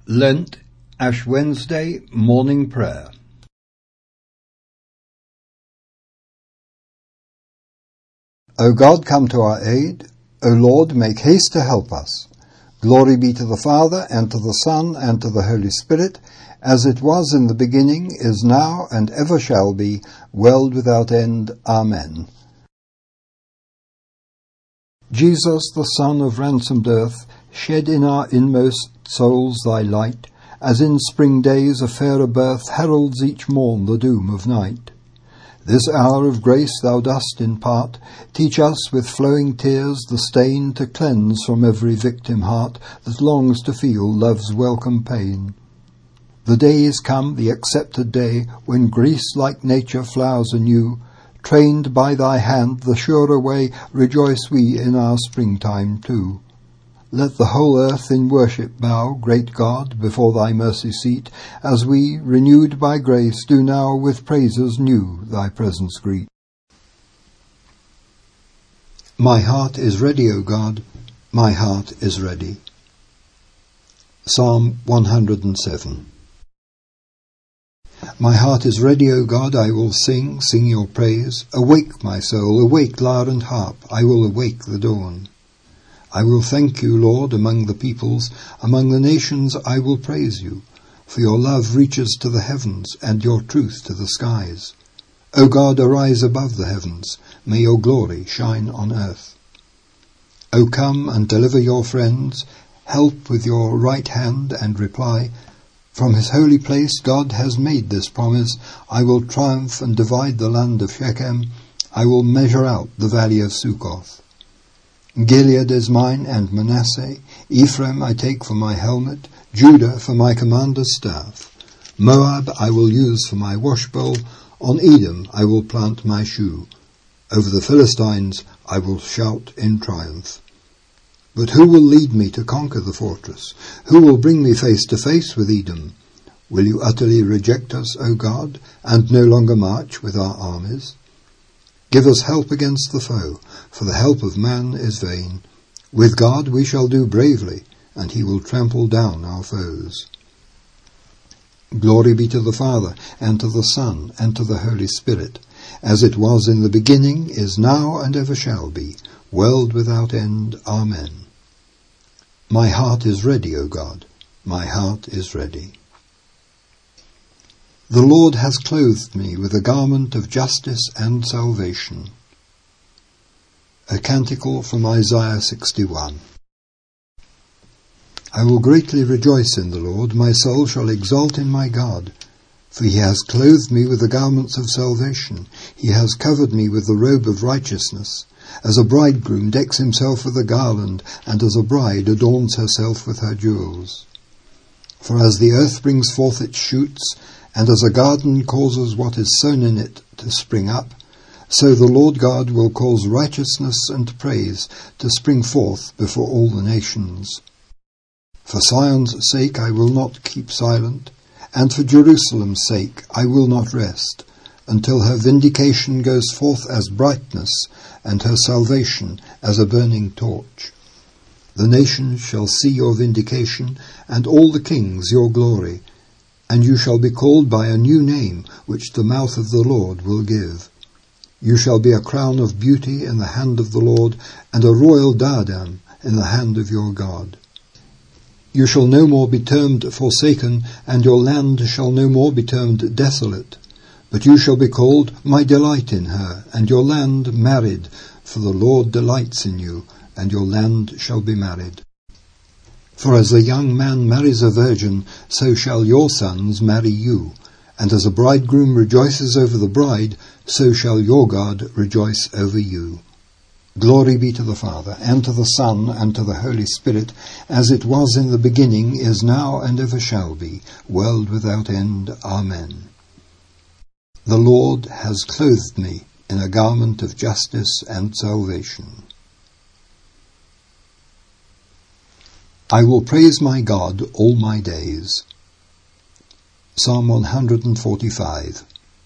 Lent, Ash Wednesday, Morning Prayer. O God, come to our aid. O Lord, make haste to help us. Glory be to the Father, and to the Son, and to the Holy Spirit, as it was in the beginning, is now, and ever shall be, world without end. Amen. Jesus, the Son of ransomed earth, shed in our inmost souls thy light, as in spring days a fairer birth heralds each morn the doom of night. This hour of grace thou dost impart, teach us with flowing tears the stain to cleanse from every victim heart that longs to feel love's welcome pain. The day is come, the accepted day, when Greece like nature flowers anew. Trained by thy hand the surer way, rejoice we in our springtime too. Let the whole earth in worship bow, great God, before thy mercy seat, as we, renewed by grace, do now with praises new thy presence greet. My heart is ready, O God, my heart is ready. Psalm 107. My heart is ready, O God, I will sing your praise. Awake, my soul, awake, lyre and harp, I will awake the dawn. I will thank you, Lord, among the peoples, among the nations I will praise you, for your love reaches to the heavens, and your truth to the skies. O God, arise above the heavens, may your glory shine on earth. O come and deliver your friends, help with your right hand and reply. From his holy place God has made this promise, I will triumph and divide the land of Shechem, I will measure out the valley of Succoth. Gilead is mine and Manasseh, Ephraim I take for my helmet, Judah for my commander's staff. Moab I will use for my washbowl, on Edom I will plant my shoe. Over the Philistines I will shout in triumph. But who will lead me to conquer the fortress? Who will bring me face to face with Edom? Will you utterly reject us, O God, and no longer march with our armies? Give us help against the foe, for the help of man is vain. With God we shall do bravely, and he will trample down our foes. Glory be to the Father, and to the Son, and to the Holy Spirit, as it was in the beginning, is now, and ever shall be, world without end. Amen. My heart is ready, O God, my heart is ready. The Lord has clothed me with a garment of justice and salvation. A canticle from Isaiah 61. I will greatly rejoice in the Lord, my soul shall exult in my God. For he has clothed me with the garments of salvation, he has covered me with the robe of righteousness. As a bridegroom decks himself with a garland, and as a bride adorns herself with her jewels. For as the earth brings forth its shoots, and as a garden causes what is sown in it to spring up, so the Lord God will cause righteousness and praise to spring forth before all the nations. For Zion's sake I will not keep silent, and for Jerusalem's sake I will not rest, until her vindication goes forth as brightness, and her salvation as a burning torch. The nations shall see your vindication, and all the kings your glory, and you shall be called by a new name, which the mouth of the Lord will give. You shall be a crown of beauty in the hand of the Lord, and a royal diadem in the hand of your God. You shall no more be termed forsaken, and your land shall no more be termed desolate. But you shall be called, my delight in her, and your land married, for the Lord delights in you, and your land shall be married. For as a young man marries a virgin, so shall your sons marry you, and as a bridegroom rejoices over the bride, so shall your God rejoice over you. Glory be to the Father, and to the Son, and to the Holy Spirit, as it was in the beginning, is now, and ever shall be, world without end. Amen. The Lord has clothed me in a garment of justice and salvation. I will praise my God all my days. Psalm 145.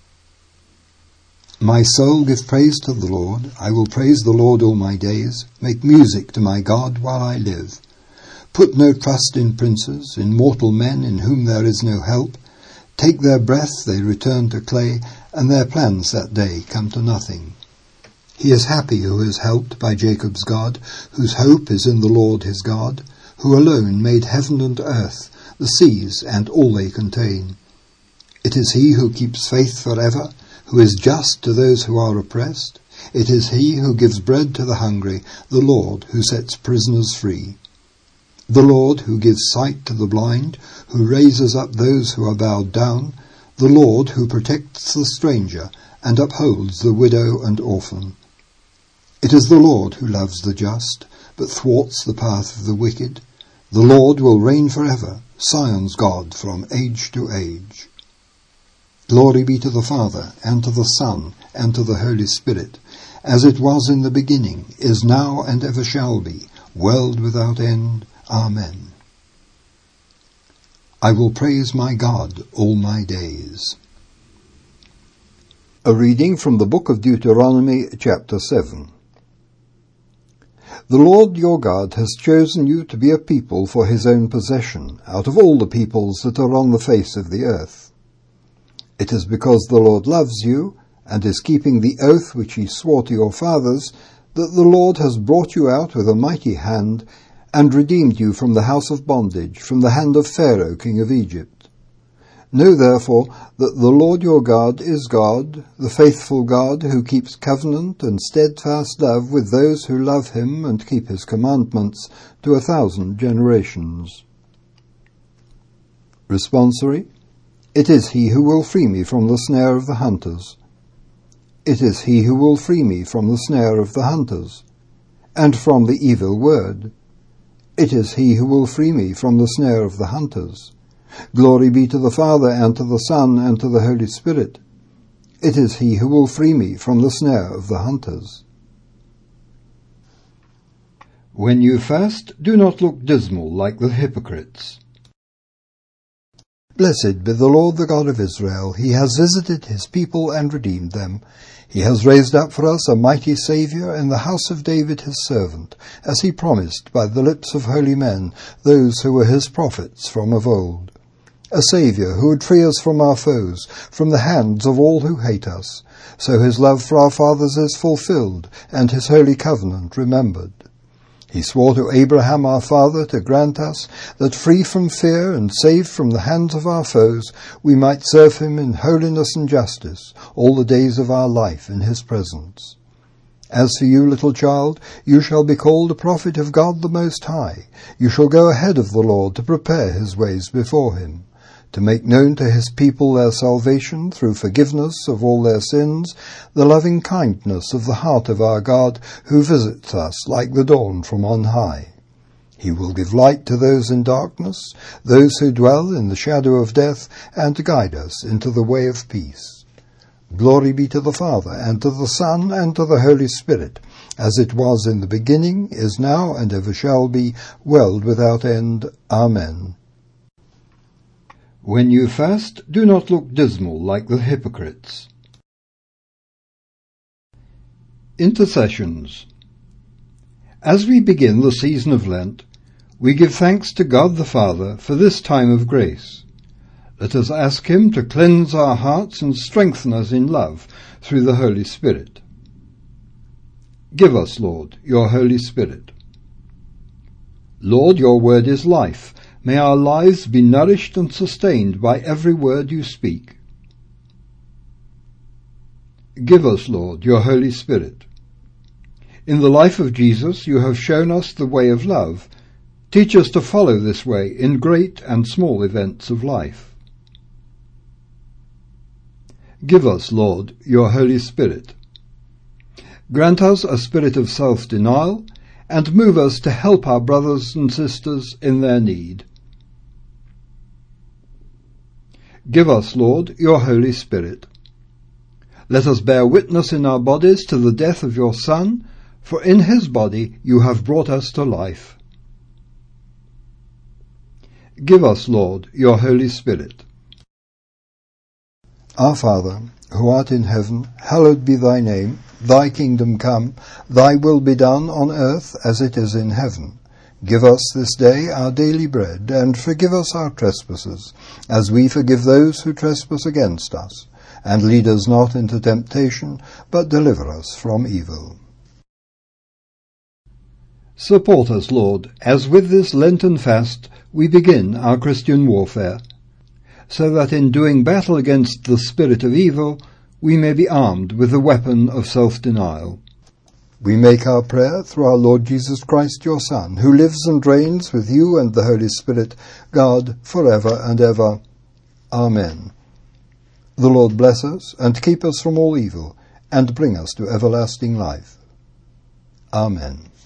My soul, give praise to the Lord. I will praise the Lord all my days. Make music to my God while I live. Put no trust in princes, in mortal men in whom there is no help. Take their breath, they return to clay, and their plans that day come to nothing. He is happy who is helped by Jacob's God, whose hope is in the Lord his God, who alone made heaven and earth, the seas and all they contain. It is he who keeps faith forever, who is just to those who are oppressed. It is he who gives bread to the hungry, the Lord who sets prisoners free. The Lord who gives sight to the blind, who raises up those who are bowed down, the Lord who protects the stranger and upholds the widow and orphan. It is the Lord who loves the just, but thwarts the path of the wicked. The Lord will reign forever, Zion's God from age to age. Glory be to the Father, and to the Son, and to the Holy Spirit, as it was in the beginning, is now, and ever shall be, world without end. Amen. I will praise my God all my days. A reading from the book of Deuteronomy, chapter 7. The Lord your God has chosen you to be a people for his own possession, out of all the peoples that are on the face of the earth. It is because the Lord loves you, and is keeping the oath which he swore to your fathers, that the Lord has brought you out with a mighty hand, and redeemed you from the house of bondage, from the hand of Pharaoh king of Egypt. Know therefore that the Lord your God is God, the faithful God, who keeps covenant and steadfast love with those who love him and keep his commandments to 1,000 generations. Responsory. It is he who will free me from the snare of the hunters. It is he who will free me from the snare of the hunters, and from the evil word. It is he who will free me from the snare of the hunters. Glory be to the Father, and to the Son, and to the Holy Spirit. It is he who will free me from the snare of the hunters. When you fast, do not look dismal like the hypocrites. Blessed be the Lord, the God of Israel. He has visited his people and redeemed them. He has raised up for us a mighty Saviour in the house of David his servant, as he promised by the lips of holy men, those who were his prophets from of old. A Saviour who would free us from our foes, from the hands of all who hate us. So his love for our fathers is fulfilled, and his holy covenant remembered. He swore to Abraham our father to grant us that, free from fear and saved from the hands of our foes, we might serve him in holiness and justice all the days of our life in his presence. As for you, little child, you shall be called a prophet of God the Most High. You shall go ahead of the Lord to prepare his ways before him, to make known to his people their salvation through forgiveness of all their sins, the loving kindness of the heart of our God, who visits us like the dawn from on high. He will give light to those in darkness, those who dwell in the shadow of death, and guide us into the way of peace. Glory be to the Father, and to the Son, and to the Holy Spirit, as it was in the beginning, is now, and ever shall be, world without end. Amen. When you fast, do not look dismal like the hypocrites. Intercessions. As we begin the season of Lent, we give thanks to God the Father for this time of grace. Let us ask him to cleanse our hearts and strengthen us in love through the Holy Spirit. Give us, Lord, your Holy Spirit. Lord, your word is life. May our lives be nourished and sustained by every word you speak. Give us, Lord, your Holy Spirit. In the life of Jesus, you have shown us the way of love. Teach us to follow this way in great and small events of life. Give us, Lord, your Holy Spirit. Grant us a spirit of self-denial, and move us to help our brothers and sisters in their need. Give us, Lord, your Holy Spirit. Let us bear witness in our bodies to the death of your Son, for in his body you have brought us to life. Give us, Lord, your Holy Spirit. Our Father, who art in heaven, hallowed be thy name. Thy kingdom come, thy will be done on earth as it is in heaven. Give us this day our daily bread, and forgive us our trespasses, as we forgive those who trespass against us. And lead us not into temptation, but deliver us from evil. Support us, Lord, as with this Lenten fast we begin our Christian warfare, so that in doing battle against the spirit of evil we may be armed with the weapon of self-denial. We make our prayer through our Lord Jesus Christ, your Son, who lives and reigns with you and the Holy Spirit, God, for ever and ever. Amen. The Lord bless us and keep us from all evil, and bring us to everlasting life. Amen.